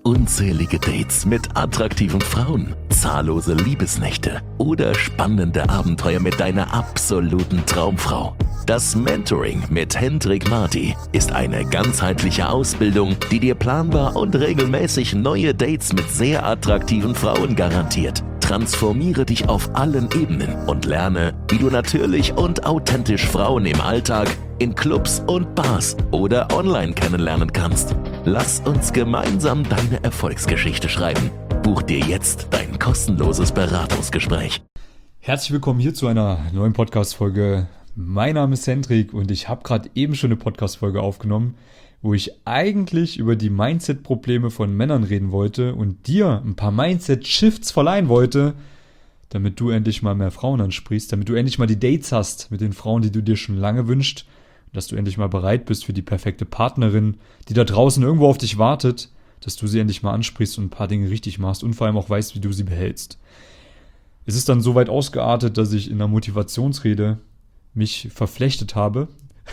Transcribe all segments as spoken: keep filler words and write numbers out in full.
Unzählige Dates mit attraktiven Frauen, zahllose Liebesnächte oder spannende Abenteuer mit deiner absoluten Traumfrau. Das Mentoring mit Hendrik Marty ist eine ganzheitliche Ausbildung, die dir planbar und regelmäßig neue Dates mit sehr attraktiven Frauen garantiert. Transformiere dich auf allen Ebenen und lerne, wie du natürlich und authentisch Frauen im Alltag, in Clubs und Bars oder online kennenlernen kannst. Lass uns gemeinsam deine Erfolgsgeschichte schreiben. Buch dir jetzt dein kostenloses Beratungsgespräch. Herzlich willkommen hier zu einer neuen Podcast-Folge. Mein Name ist Hendrik und ich habe gerade eben schon eine Podcast-Folge aufgenommen, wo ich eigentlich über die Mindset-Probleme von Männern reden wollte und dir ein paar Mindset-Shifts verleihen wollte, damit du endlich mal mehr Frauen ansprichst, damit du endlich mal die Dates hast mit den Frauen, die du dir schon lange wünschst, dass du endlich mal bereit bist für die perfekte Partnerin, die da draußen irgendwo auf dich wartet, dass du sie endlich mal ansprichst und ein paar Dinge richtig machst und vor allem auch weißt, wie du sie behältst. Es ist dann so weit ausgeartet, dass ich in einer Motivationsrede mich verflechtet habe,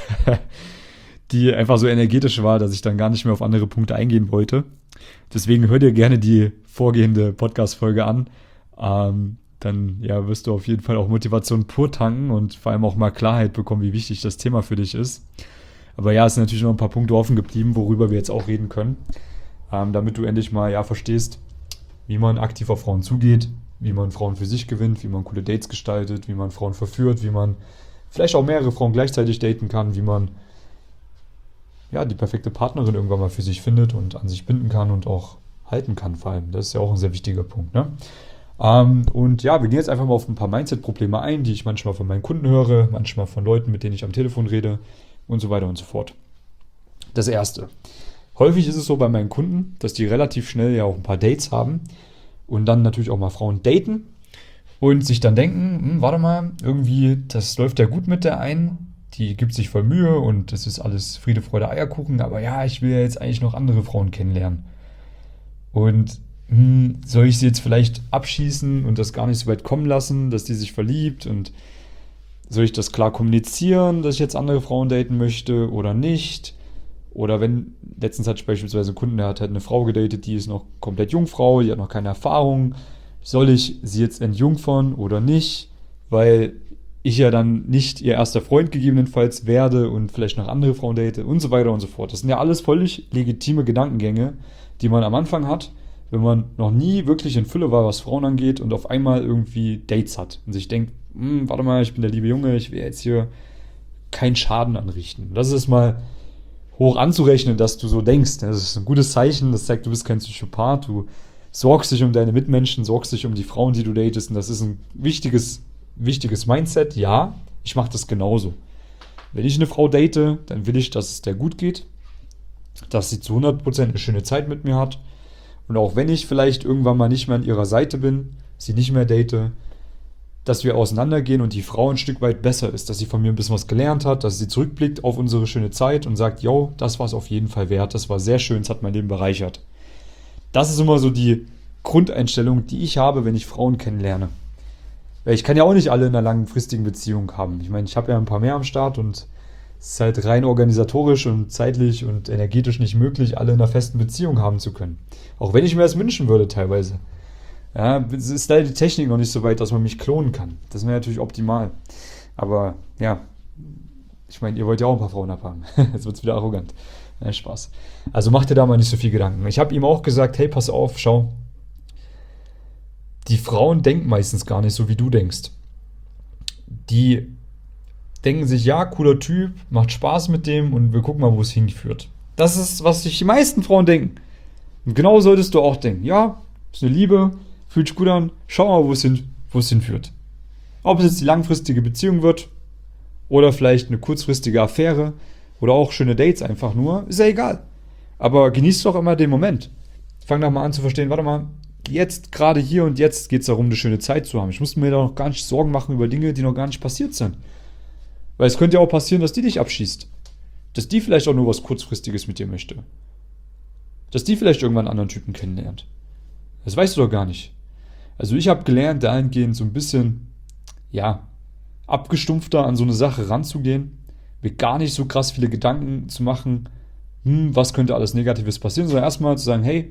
die einfach so energetisch war, dass ich dann gar nicht mehr auf andere Punkte eingehen wollte. Deswegen hör dir gerne die vorgehende Podcast-Folge an. Ähm, dann ja, wirst du auf jeden Fall auch Motivation pur tanken und vor allem auch mal Klarheit bekommen, wie wichtig das Thema für dich ist. Aber ja, es sind natürlich noch ein paar Punkte offen geblieben, worüber wir jetzt auch reden können, ähm, damit du endlich mal ja verstehst, wie man aktiv auf Frauen zugeht, wie man Frauen für sich gewinnt, wie man coole Dates gestaltet, wie man Frauen verführt, wie man vielleicht auch mehrere Frauen gleichzeitig daten kann, wie man ja die perfekte Partnerin irgendwann mal für sich findet und an sich binden kann und auch halten kann vor allem. Das ist ja auch ein sehr wichtiger Punkt, ne? Ähm, und ja, wir gehen jetzt einfach mal auf ein paar Mindset-Probleme ein, die ich manchmal von meinen Kunden höre, manchmal von Leuten, mit denen ich am Telefon rede und so weiter und so fort. Das erste. Häufig ist es so bei meinen Kunden, dass die relativ schnell ja auch ein paar Dates haben und dann natürlich auch mal Frauen daten und sich dann denken, hm, warte mal, irgendwie, das läuft ja gut mit der einen, die gibt sich voll Mühe und das ist alles Friede, Freude, Eierkuchen, aber ja, ich will ja jetzt eigentlich noch andere Frauen kennenlernen. Und hm, soll ich sie jetzt vielleicht abschießen und das gar nicht so weit kommen lassen, dass die sich verliebt, und soll ich das klar kommunizieren, dass ich jetzt andere Frauen daten möchte oder nicht? Oder wenn, letztens hatte ich beispielsweise einen Kunden, der hat halt eine Frau gedatet, die ist noch komplett Jungfrau, die hat noch keine Erfahrung. Soll ich sie jetzt entjungfern oder nicht? Weil ich ja dann nicht ihr erster Freund gegebenenfalls werde und vielleicht noch andere Frauen date und so weiter und so fort. Das sind ja alles völlig legitime Gedankengänge, die man am Anfang hat, wenn man noch nie wirklich in Fülle war, was Frauen angeht und auf einmal irgendwie Dates hat und sich denkt, hm, warte mal, ich bin der liebe Junge, ich will jetzt hier keinen Schaden anrichten. Das ist mal hoch anzurechnen, dass du so denkst. Das ist ein gutes Zeichen, das zeigt, du bist kein Psychopath, du sorgst dich um deine Mitmenschen, sorgst dich um die Frauen, die du datest, und das ist ein wichtiges, wichtiges Mindset. Ja, ich mache das genauso. Wenn ich eine Frau date, dann will ich, dass es der gut geht, dass sie zu hundert Prozent eine schöne Zeit mit mir hat. Und auch wenn ich vielleicht irgendwann mal nicht mehr an ihrer Seite bin, sie nicht mehr date, dass wir auseinandergehen und die Frau ein Stück weit besser ist, dass sie von mir ein bisschen was gelernt hat, dass sie zurückblickt auf unsere schöne Zeit und sagt, yo, das war es auf jeden Fall wert, das war sehr schön, es hat mein Leben bereichert. Das ist immer so die Grundeinstellung, die ich habe, wenn ich Frauen kennenlerne. Weil ich kann ja auch nicht alle in einer langfristigen Beziehung haben. Ich meine, ich habe ja ein paar mehr am Start und es ist halt rein organisatorisch und zeitlich und energetisch nicht möglich, alle in einer festen Beziehung haben zu können. Auch wenn ich mir das wünschen würde teilweise. Ja, es ist leider die Technik noch nicht so weit, dass man mich klonen kann. Das wäre natürlich optimal. Aber ja, ich meine, ihr wollt ja auch ein paar Frauen abhaben. Jetzt wird es wieder arrogant. Nein, Spaß. Also macht dir da mal nicht so viel Gedanken. Ich habe ihm auch gesagt, hey, pass auf, schau. Die Frauen denken meistens gar nicht so, wie du denkst. Die denken sich, ja, cooler Typ, macht Spaß mit dem und wir gucken mal, wo es hinführt. Das ist, was sich die meisten Frauen denken. Und genau solltest du auch denken. Ja, ist eine Liebe, fühlt sich gut an, schau mal, wo es, hin, wo es hinführt. Ob es jetzt die langfristige Beziehung wird oder vielleicht eine kurzfristige Affäre oder auch schöne Dates einfach nur, ist ja egal. Aber genießt doch immer den Moment. Fang doch mal an zu verstehen, warte mal, jetzt, gerade hier und jetzt geht es darum, eine schöne Zeit zu haben. Ich muss mir da noch gar nicht Sorgen machen über Dinge, die noch gar nicht passiert sind. Weil es könnte ja auch passieren, dass die dich abschießt. Dass die vielleicht auch nur was Kurzfristiges mit dir möchte. Dass die vielleicht irgendwann einen anderen Typen kennenlernt. Das weißt du doch gar nicht. Also ich habe gelernt, dahingehend so ein bisschen, ja, abgestumpfter an so eine Sache ranzugehen, mir gar nicht so krass viele Gedanken zu machen, hm, was könnte alles Negatives passieren, sondern erstmal zu sagen, hey,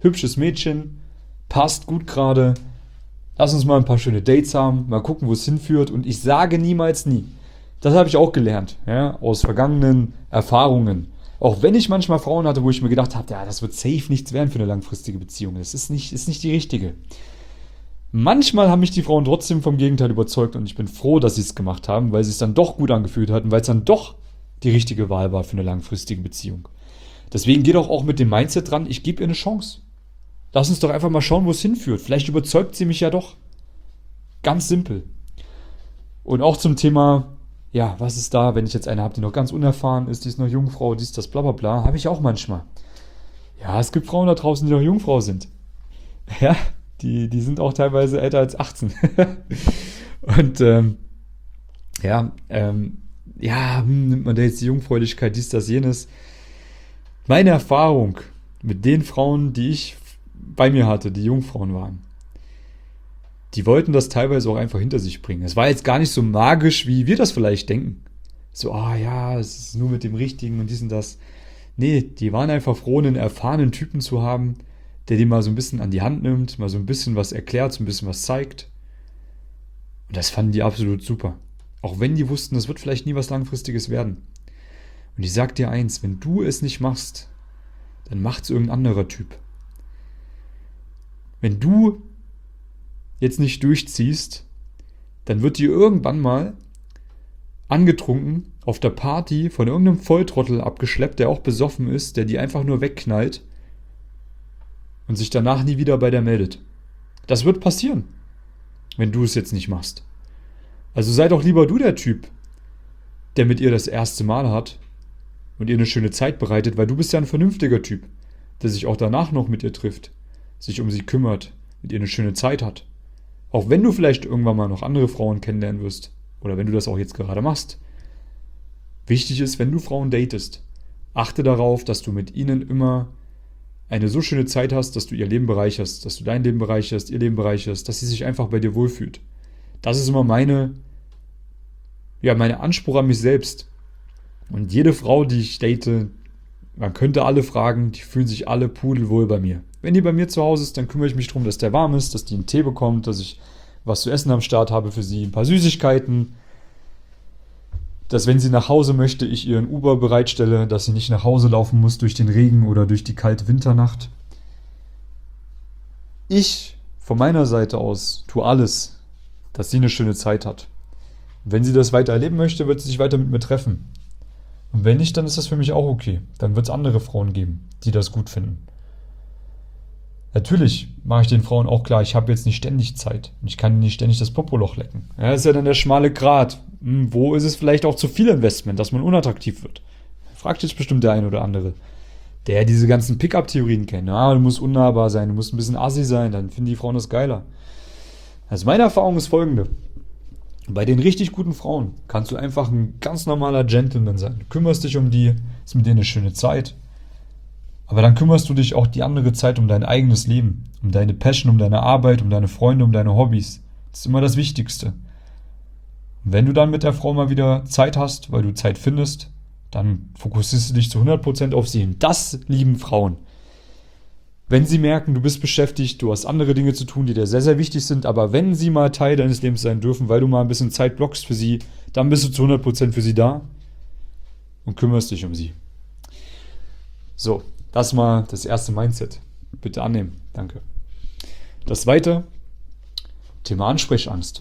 hübsches Mädchen, passt gut gerade, lass uns mal ein paar schöne Dates haben, mal gucken, wo es hinführt. Und ich sage niemals nie. Das habe ich auch gelernt, ja, aus vergangenen Erfahrungen. Auch wenn ich manchmal Frauen hatte, wo ich mir gedacht habe, ja, das wird safe nichts werden für eine langfristige Beziehung. Das ist nicht, ist nicht die richtige. Manchmal haben mich die Frauen trotzdem vom Gegenteil überzeugt und ich bin froh, dass sie es gemacht haben, weil sie es dann doch gut angefühlt hatten, weil es dann doch die richtige Wahl war für eine langfristige Beziehung. Deswegen geht auch, auch mit dem Mindset dran, ich gebe ihr eine Chance. Lass uns doch einfach mal schauen, wo es hinführt. Vielleicht überzeugt sie mich ja doch. Ganz simpel. Und auch zum Thema, ja, was ist da, wenn ich jetzt eine habe, die noch ganz unerfahren ist, die ist noch Jungfrau, die ist das bla bla bla, habe ich auch manchmal. Ja, es gibt Frauen da draußen, die noch Jungfrau sind. Ja, die, die sind auch teilweise älter als achtzehn. Und ähm, ja, ähm, ja, hm, nimmt man da jetzt die Jungfräulichkeit, dies, das, jenes. Meine Erfahrung mit den Frauen, die ich bei mir hatte, die Jungfrauen waren, die wollten das teilweise auch einfach hinter sich bringen. Es war jetzt gar nicht so magisch, wie wir das vielleicht denken. So, ah ja, es ist nur mit dem Richtigen und dies und das. Nee, die waren einfach froh, einen erfahrenen Typen zu haben, der die mal so ein bisschen an die Hand nimmt, mal so ein bisschen was erklärt, so ein bisschen was zeigt. Und das fanden die absolut super. Auch wenn die wussten, das wird vielleicht nie was Langfristiges werden. Und ich sag dir eins, wenn du es nicht machst, dann macht's irgendein anderer Typ. Wenn du jetzt nicht durchziehst, dann wird dir irgendwann mal angetrunken auf der Party von irgendeinem Volltrottel abgeschleppt, der auch besoffen ist, der die einfach nur wegknallt und sich danach nie wieder bei der meldet. Das wird passieren, wenn du es jetzt nicht machst. Also sei doch lieber du der Typ, der mit ihr das erste Mal hat und ihr eine schöne Zeit bereitet, weil du bist ja ein vernünftiger Typ, der sich auch danach noch mit ihr trifft, sich um sie kümmert, mit ihr eine schöne Zeit hat. Auch wenn du vielleicht irgendwann mal noch andere Frauen kennenlernen wirst oder wenn du das auch jetzt gerade machst. Wichtig ist, wenn du Frauen datest, achte darauf, dass du mit ihnen immer eine so schöne Zeit hast, dass du ihr Leben bereicherst, dass du dein Leben bereicherst, ihr Leben bereicherst, dass sie sich einfach bei dir wohlfühlt. Das ist immer meine, ja, meine Anspruch an mich selbst. Und jede Frau, die ich date, man könnte alle fragen, die fühlen sich alle pudelwohl bei mir. Wenn die bei mir zu Hause ist, dann kümmere ich mich darum, dass der warm ist, dass die einen Tee bekommt, dass ich was zu essen am Start habe für sie, ein paar Süßigkeiten, dass wenn sie nach Hause möchte, ich ihr ein Uber bereitstelle, dass sie nicht nach Hause laufen muss durch den Regen oder durch die kalte Winternacht. Ich von meiner Seite aus tue alles, dass sie eine schöne Zeit hat. Wenn sie das weiter erleben möchte, wird sie sich weiter mit mir treffen. Und wenn nicht, dann ist das für mich auch okay. Dann wird es andere Frauen geben, die das gut finden. Natürlich mache ich den Frauen auch klar, ich habe jetzt nicht ständig Zeit. Und ich kann nicht ständig das Popoloch lecken. Ja, das ist ja dann der schmale Grat. Hm, wo ist es vielleicht auch zu viel Investment, dass man unattraktiv wird? Fragt jetzt bestimmt der eine oder andere, der diese ganzen Pickup-Theorien kennt. Ja, du musst unnahbar sein, du musst ein bisschen assi sein, dann finden die Frauen das geiler. Also meine Erfahrung ist folgende. Bei den richtig guten Frauen kannst du einfach ein ganz normaler Gentleman sein. Du kümmerst dich um die, ist mit denen eine schöne Zeit. Aber dann kümmerst du dich auch die andere Zeit um dein eigenes Leben, um deine Passion, um deine Arbeit, um deine Freunde, um deine Hobbys. Das ist immer das Wichtigste. Und wenn du dann mit der Frau mal wieder Zeit hast, weil du Zeit findest, dann fokussierst du dich zu hundert Prozent auf sie. Und das lieben Frauen. Wenn sie merken, du bist beschäftigt, du hast andere Dinge zu tun, die dir sehr, sehr wichtig sind, aber wenn sie mal Teil deines Lebens sein dürfen, weil du mal ein bisschen Zeit blockst für sie, dann bist du zu hundert Prozent für sie da und kümmerst dich um sie. So, das mal das erste Mindset. Bitte annehmen. Danke. Das zweite, Thema Ansprechangst.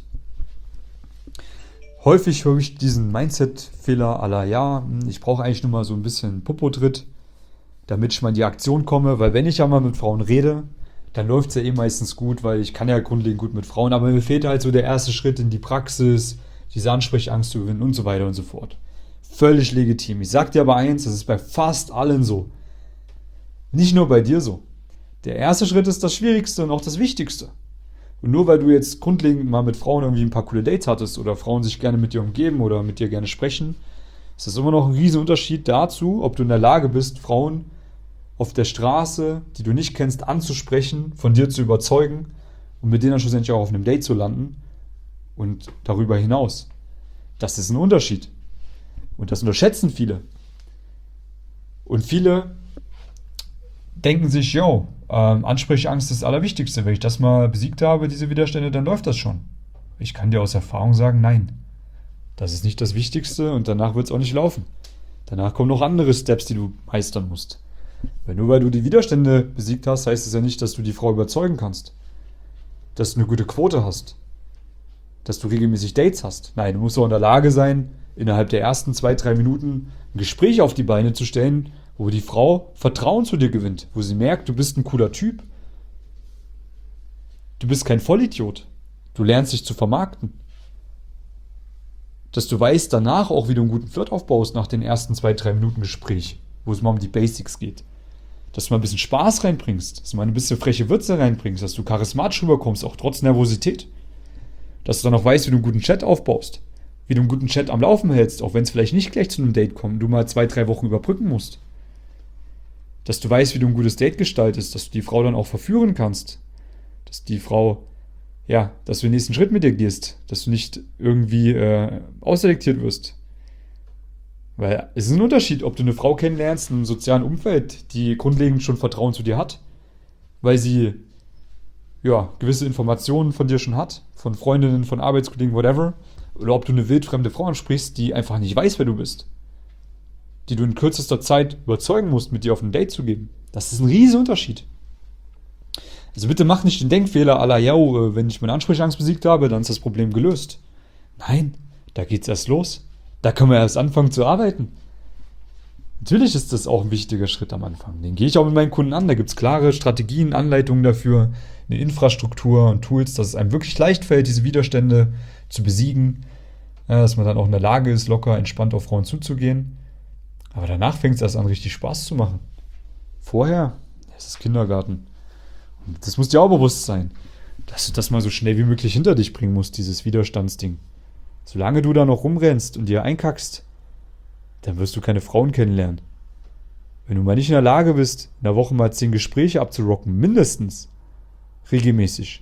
Häufig höre ich diesen Mindset-Fehler à la, ja, ich brauche eigentlich nur mal so ein bisschen Popo-Tritt, damit ich mal in die Aktion komme, weil wenn ich ja mal mit Frauen rede, dann läuft es ja eh meistens gut, weil ich kann ja grundlegend gut mit Frauen, aber mir fehlt halt so der erste Schritt in die Praxis, diese Ansprechangst zu gewinnen und so weiter und so fort. Völlig legitim. Ich sag dir aber eins, das ist bei fast allen so. Nicht nur bei dir so. Der erste Schritt ist das Schwierigste und auch das Wichtigste. Und nur weil du jetzt grundlegend mal mit Frauen irgendwie ein paar coole Dates hattest oder Frauen sich gerne mit dir umgeben oder mit dir gerne sprechen, ist das immer noch ein riesen Unterschied dazu, ob du in der Lage bist, Frauen auf der Straße, die du nicht kennst, anzusprechen, von dir zu überzeugen und mit denen dann schlussendlich auch auf einem Date zu landen und darüber hinaus. Das ist ein Unterschied. Und das unterschätzen viele. Und viele denken sich, yo, Ähm, Ansprechangst ist das Allerwichtigste. Wenn ich das mal besiegt habe, diese Widerstände, dann läuft das schon. Ich kann dir aus Erfahrung sagen, nein. Das ist nicht das Wichtigste und danach wird es auch nicht laufen. Danach kommen noch andere Steps, die du meistern musst. Weil nur weil du die Widerstände besiegt hast, heißt es ja nicht, dass du die Frau überzeugen kannst. Dass du eine gute Quote hast. Dass du regelmäßig Dates hast. Nein, du musst auch in der Lage sein, innerhalb der ersten zwei, drei Minuten ein Gespräch auf die Beine zu stellen, wo die Frau Vertrauen zu dir gewinnt. Wo sie merkt, du bist ein cooler Typ. Du bist kein Vollidiot. Du lernst dich zu vermarkten. Dass du weißt danach auch, wie du einen guten Flirt aufbaust nach den ersten zwei, drei Minuten Gespräch, wo es mal um die Basics geht. Dass du mal ein bisschen Spaß reinbringst, dass du mal ein bisschen freche Würze reinbringst, dass du charismatisch rüberkommst, auch trotz Nervosität. Dass du dann auch weißt, wie du einen guten Chat aufbaust, wie du einen guten Chat am Laufen hältst, auch wenn es vielleicht nicht gleich zu einem Date kommt, du mal zwei, drei Wochen überbrücken musst. Dass du weißt, wie du ein gutes Date gestaltest, dass du die Frau dann auch verführen kannst. Dass die Frau, ja, dass du den nächsten Schritt mit dir gehst, dass du nicht irgendwie äh, ausselektiert wirst. Weil es ist ein Unterschied, ob du eine Frau kennenlernst in einem sozialen Umfeld, die grundlegend schon Vertrauen zu dir hat, weil sie ja, gewisse Informationen von dir schon hat, von Freundinnen, von Arbeitskollegen, whatever, oder ob du eine wildfremde Frau ansprichst, die einfach nicht weiß, wer du bist, die du in kürzester Zeit überzeugen musst, mit dir auf ein Date zu gehen. Das ist ein riesiger Unterschied. Also bitte mach nicht den Denkfehler à la, ja, wenn ich meine Ansprechangst besiegt habe, dann ist das Problem gelöst. Nein, da geht's erst los. Da können wir erst anfangen zu arbeiten. Natürlich ist das auch ein wichtiger Schritt am Anfang. Den gehe ich auch mit meinen Kunden an. Da gibt es klare Strategien, Anleitungen dafür, eine Infrastruktur und Tools, dass es einem wirklich leicht fällt, diese Widerstände zu besiegen. Ja, dass man dann auch in der Lage ist, locker, entspannt auf Frauen zuzugehen. Aber danach fängt es erst an, richtig Spaß zu machen. Vorher, es ist Kindergarten. Und das muss dir auch bewusst sein, dass du das mal so schnell wie möglich hinter dich bringen musst, dieses Widerstandsding. Solange du da noch rumrennst und dir einkackst, dann wirst du keine Frauen kennenlernen. Wenn du mal nicht in der Lage bist, in der Woche mal zehn Gespräche abzurocken, mindestens, regelmäßig,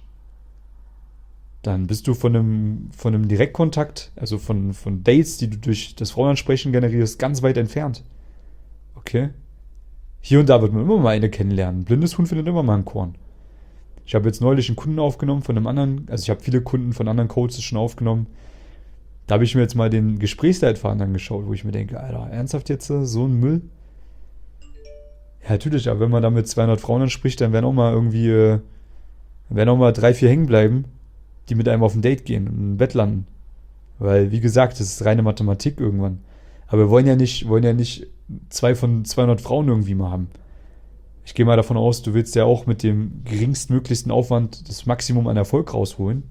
dann bist du von einem, von einem Direktkontakt, also von, von Dates, die du durch das Frauenansprechen generierst, ganz weit entfernt. Okay? Hier und da wird man immer mal eine kennenlernen. Ein blindes Huhn findet immer mal ein Korn. Ich habe jetzt neulich einen Kunden aufgenommen von einem anderen, also ich habe viele Kunden von anderen Coaches schon aufgenommen. Da habe ich mir jetzt mal den Gesprächsleitfaden angeschaut, wo ich mir denke, Alter, ernsthaft jetzt so ein Müll? Ja, natürlich, aber wenn man da mit zweihundert Frauen anspricht, dann werden auch mal irgendwie, äh, werden auch mal drei, vier hängen bleiben, die mit einem auf ein Date gehen und im Bett landen. Weil, wie gesagt, das ist reine Mathematik irgendwann. Aber wir wollen ja nicht, wollen ja nicht zwei von zweihundert Frauen irgendwie mal haben. Ich gehe mal davon aus, du willst ja auch mit dem geringstmöglichsten Aufwand das Maximum an Erfolg rausholen.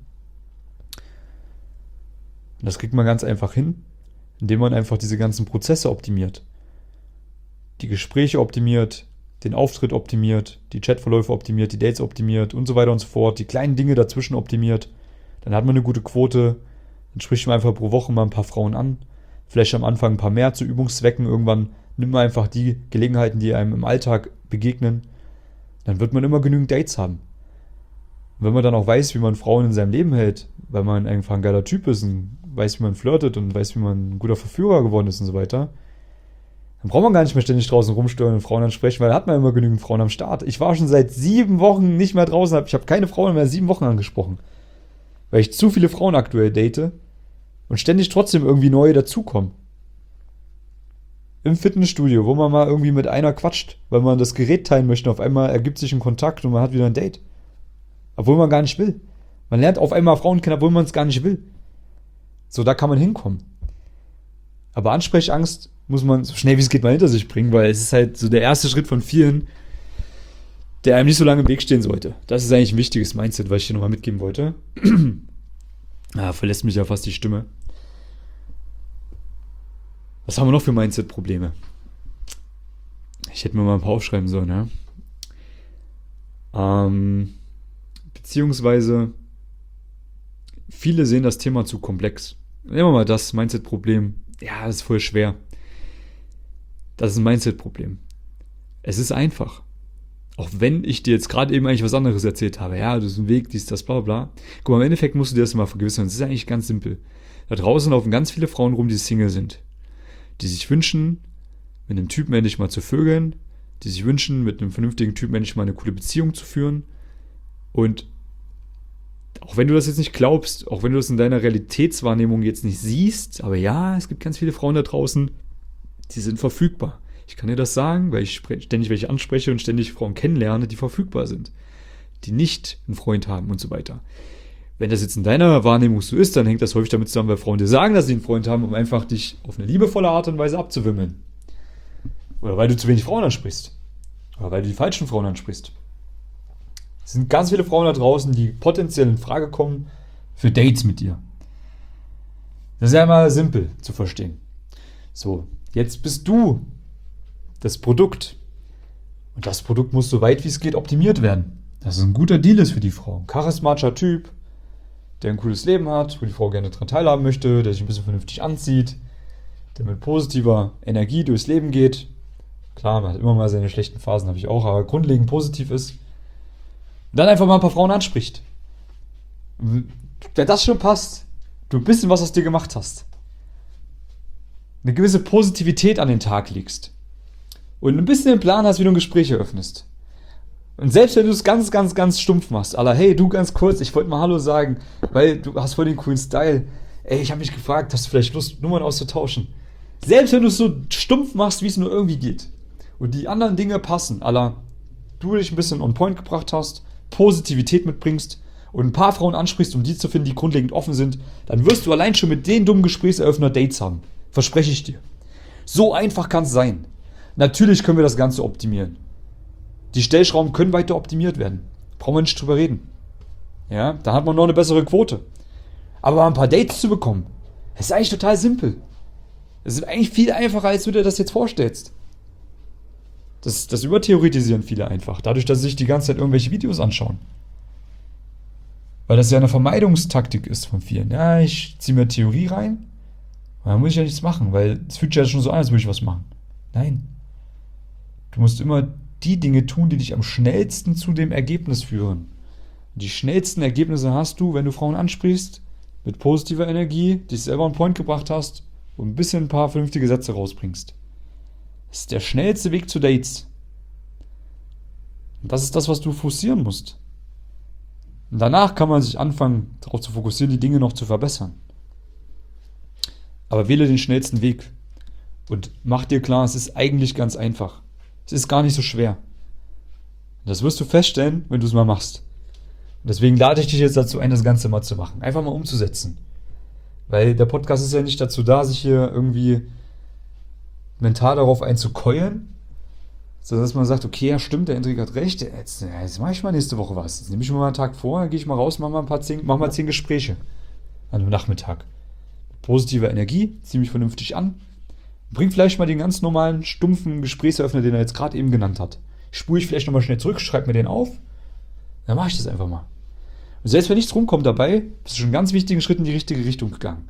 Und das kriegt man ganz einfach hin, indem man einfach diese ganzen Prozesse optimiert. Die Gespräche optimiert, den Auftritt optimiert, die Chatverläufe optimiert, die Dates optimiert und so weiter und so fort, die kleinen Dinge dazwischen optimiert. Dann hat man eine gute Quote, dann spricht man einfach pro Woche mal ein paar Frauen an, vielleicht am Anfang ein paar mehr zu Übungszwecken, irgendwann nimmt man einfach die Gelegenheiten, die einem im Alltag begegnen, dann wird man immer genügend Dates haben. Und wenn man dann auch weiß, wie man Frauen in seinem Leben hält, weil man einfach ein geiler Typ ist und weiß, wie man flirtet und weiß, wie man ein guter Verführer geworden ist und so weiter, dann braucht man gar nicht mehr ständig draußen rumsteuern und Frauen ansprechen, weil da hat man immer genügend Frauen am Start. Ich war schon seit sieben Wochen nicht mehr draußen, ich habe keine Frauen mehr sieben Wochen angesprochen, weil ich zu viele Frauen aktuell date und ständig trotzdem irgendwie neue dazukommen. Im Fitnessstudio, wo man mal irgendwie mit einer quatscht, weil man das Gerät teilen möchte, auf einmal ergibt sich ein Kontakt und man hat wieder ein Date. Obwohl man gar nicht will. Man lernt auf einmal Frauen kennen, obwohl man es gar nicht will. So, da kann man hinkommen. Aber Ansprechangst muss man so schnell wie es geht mal hinter sich bringen, weil es ist halt so der erste Schritt von vielen, der einem nicht so lange im Weg stehen sollte. Das ist eigentlich ein wichtiges Mindset, was ich hier nochmal mitgeben wollte. Ah, verlässt mich ja fast die Stimme. Was haben wir noch für Mindset-Probleme? Ich hätte mir mal ein paar aufschreiben sollen, ja. Ähm, beziehungsweise viele sehen das Thema zu komplex. Nehmen wir mal das Mindset-Problem. Ja, das ist voll schwer. Das ist ein Mindset-Problem. Es ist einfach. Auch wenn ich dir jetzt gerade eben eigentlich was anderes erzählt habe. Ja, das ist ein Weg, dies, das, bla, bla. Guck mal, im Endeffekt musst du dir das mal vergewissern. Das ist eigentlich ganz simpel. Da draußen laufen ganz viele Frauen rum, die Single sind. Die sich wünschen, mit einem Typen endlich mal zu vögeln, die sich wünschen, mit einem vernünftigen Typen endlich mal eine coole Beziehung zu führen. Und auch wenn du das jetzt nicht glaubst, auch wenn du das in deiner Realitätswahrnehmung jetzt nicht siehst, aber ja, es gibt ganz viele Frauen da draußen, die sind verfügbar. Ich kann dir das sagen, weil ich ständig welche anspreche und ständig Frauen kennenlerne, die verfügbar sind, die nicht einen Freund haben und so weiter. Wenn das jetzt in deiner Wahrnehmung so ist, dann hängt das häufig damit zusammen, weil Frauen dir sagen, dass sie einen Freund haben, um einfach dich auf eine liebevolle Art und Weise abzuwimmeln. Oder weil du zu wenig Frauen ansprichst. Oder weil du die falschen Frauen ansprichst. Es sind ganz viele Frauen da draußen, die potenziell in Frage kommen für Dates mit dir. Das ist ja immer simpel zu verstehen. So, jetzt bist du das Produkt. Und das Produkt muss so weit wie es geht optimiert werden. Dass es ein guter Deal ist für die Frau. Ein charismatischer Typ, der ein cooles Leben hat, wo die Frau gerne daran teilhaben möchte, der sich ein bisschen vernünftig anzieht, der mit positiver Energie durchs Leben geht. Klar, man hat immer mal seine schlechten Phasen, habe ich auch, aber grundlegend positiv ist. Und dann einfach mal ein paar Frauen anspricht. Wenn das schon passt, du ein bisschen was aus dir gemacht hast, eine gewisse Positivität an den Tag legst und ein bisschen den Plan hast, wie du ein Gespräch eröffnest. Und selbst wenn du es ganz, ganz, ganz stumpf machst, aller, hey, du ganz kurz, ich wollte mal Hallo sagen, weil du hast voll den coolen Style. Ey, ich habe mich gefragt, hast du vielleicht Lust, Nummern auszutauschen? Selbst wenn du es so stumpf machst, wie es nur irgendwie geht und die anderen Dinge passen, aller, du dich ein bisschen on point gebracht hast, Positivität mitbringst und ein paar Frauen ansprichst, um die zu finden, die grundlegend offen sind, dann wirst du allein schon mit den dummen Gesprächseröffner Dates haben. Verspreche ich dir. So einfach kann es sein. Natürlich können wir das Ganze optimieren. Die Stellschrauben können weiter optimiert werden. Brauchen wir nicht drüber reden. Ja, da hat man noch eine bessere Quote. Aber mal ein paar Dates zu bekommen, das ist eigentlich total simpel. Das ist eigentlich viel einfacher, als du dir das jetzt vorstellst. Das, das übertheoretisieren viele einfach, dadurch, dass sie sich die ganze Zeit irgendwelche Videos anschauen. Weil das ja eine Vermeidungstaktik ist von vielen. Ja, ich ziehe mir Theorie rein, dann muss ich ja nichts machen, weil es fühlt sich ja schon so an, als würde ich was machen. Nein. Du musst immer die Dinge tun, die dich am schnellsten zu dem Ergebnis führen. Und die schnellsten Ergebnisse hast du, wenn du Frauen ansprichst, mit positiver Energie, dich selber on point gebracht hast und ein bisschen ein paar vernünftige Sätze rausbringst. Das ist der schnellste Weg zu Dates. Und das ist das, was du forcieren musst. Und danach kann man sich anfangen, darauf zu fokussieren, die Dinge noch zu verbessern. Aber wähle den schnellsten Weg. Und mach dir klar, es ist eigentlich ganz einfach. Es ist gar nicht so schwer. Und das wirst du feststellen, wenn du es mal machst. Und deswegen lade ich dich jetzt dazu ein, das Ganze mal zu machen. Einfach mal umzusetzen. Weil der Podcast ist ja nicht dazu da, sich hier irgendwie mental darauf einzukeulen, sondern dass man sagt, okay, ja stimmt, der Hendrik hat recht, jetzt, jetzt mache ich mal nächste Woche was. Jetzt nehme ich mir mal einen Tag vor, dann gehe ich mal raus, mache mal ein paar zehn, mach mal zehn Gespräche an einem Nachmittag. Mit positiver Energie, ziehe mich vernünftig an, bring vielleicht mal den ganz normalen, stumpfen Gesprächseröffner, den er jetzt gerade eben genannt hat. Spule ich vielleicht nochmal schnell zurück, schreibe mir den auf, dann mache ich das einfach mal. Und selbst wenn nichts rumkommt dabei, bist du schon einen ganz wichtigen Schritt in die richtige Richtung gegangen.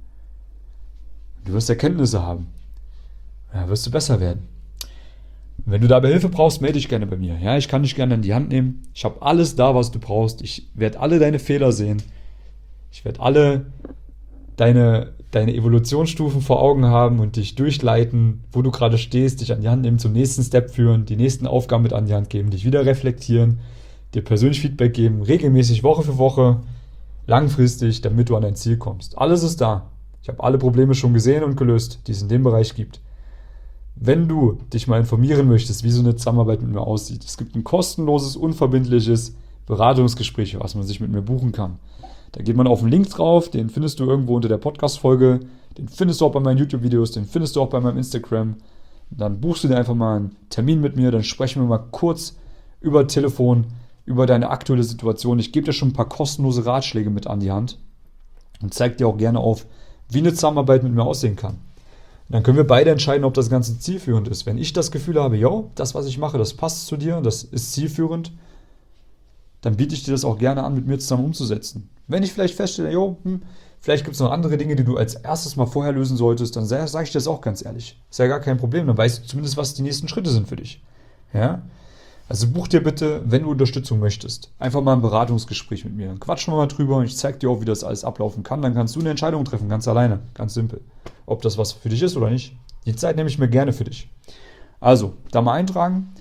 Du wirst Erkenntnisse haben. Ja, wirst du besser werden. Und wenn du dabei Hilfe brauchst, melde dich gerne bei mir. Ja, ich kann dich gerne in die Hand nehmen. Ich habe alles da, was du brauchst. Ich werde alle deine Fehler sehen. Ich werde alle deine, deine Evolutionsstufen vor Augen haben und dich durchleiten, wo du gerade stehst, dich an die Hand nehmen, zum nächsten Step führen, die nächsten Aufgaben mit an die Hand geben, dich wieder reflektieren, dir persönlich Feedback geben, regelmäßig Woche für Woche, langfristig, damit du an dein Ziel kommst. Alles ist da. Ich habe alle Probleme schon gesehen und gelöst, die es in dem Bereich gibt. Wenn du dich mal informieren möchtest, wie so eine Zusammenarbeit mit mir aussieht, es gibt ein kostenloses, unverbindliches Beratungsgespräch, was man sich mit mir buchen kann. Da geht man auf den Link drauf, den findest du irgendwo unter der Podcast-Folge, den findest du auch bei meinen YouTube-Videos, den findest du auch bei meinem Instagram. Dann buchst du dir einfach mal einen Termin mit mir, dann sprechen wir mal kurz über Telefon, über deine aktuelle Situation. Ich gebe dir schon ein paar kostenlose Ratschläge mit an die Hand und zeige dir auch gerne auf, wie eine Zusammenarbeit mit mir aussehen kann. Dann können wir beide entscheiden, ob das Ganze zielführend ist. Wenn ich das Gefühl habe, yo, das, was ich mache, das passt zu dir, das ist zielführend, dann biete ich dir das auch gerne an, mit mir zusammen umzusetzen. Wenn ich vielleicht feststelle, yo, hm, vielleicht gibt es noch andere Dinge, die du als erstes mal vorher lösen solltest, dann sage ich dir das auch ganz ehrlich. Ist ja gar kein Problem, dann weißt du zumindest, was die nächsten Schritte sind für dich. Ja? Also buch dir bitte, wenn du Unterstützung möchtest, einfach mal ein Beratungsgespräch mit mir. Dann quatschen wir mal drüber und ich zeige dir auch, wie das alles ablaufen kann. Dann kannst du eine Entscheidung treffen, ganz alleine, ganz simpel. Ob das was für dich ist oder nicht. Die Zeit nehme ich mir gerne für dich. Also, da mal eintragen.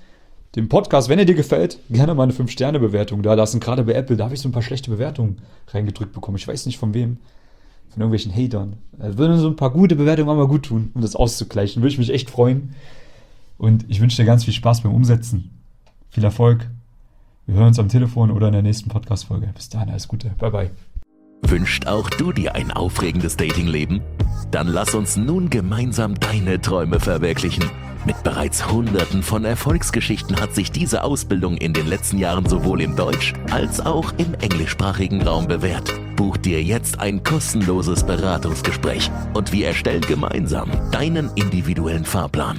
den Podcast, wenn er dir gefällt, gerne mal eine fünf Sterne Bewertung da lassen. Gerade bei Apple, da habe ich so ein paar schlechte Bewertungen reingedrückt bekommen. Ich weiß nicht von wem. Von irgendwelchen Hatern. Da würden so ein paar gute Bewertungen auch mal gut tun, um das auszugleichen. Würde ich mich echt freuen. Und ich wünsche dir ganz viel Spaß beim Umsetzen. Viel Erfolg. Wir hören uns am Telefon oder in der nächsten Podcast-Folge. Bis dahin, alles Gute. Bye, bye. Wünscht auch du dir ein aufregendes Datingleben? Dann lass uns nun gemeinsam deine Träume verwirklichen. Mit bereits Hunderten von Erfolgsgeschichten hat sich diese Ausbildung in den letzten Jahren sowohl im Deutsch- als auch im englischsprachigen Raum bewährt. Buch dir jetzt ein kostenloses Beratungsgespräch und wir erstellen gemeinsam deinen individuellen Fahrplan.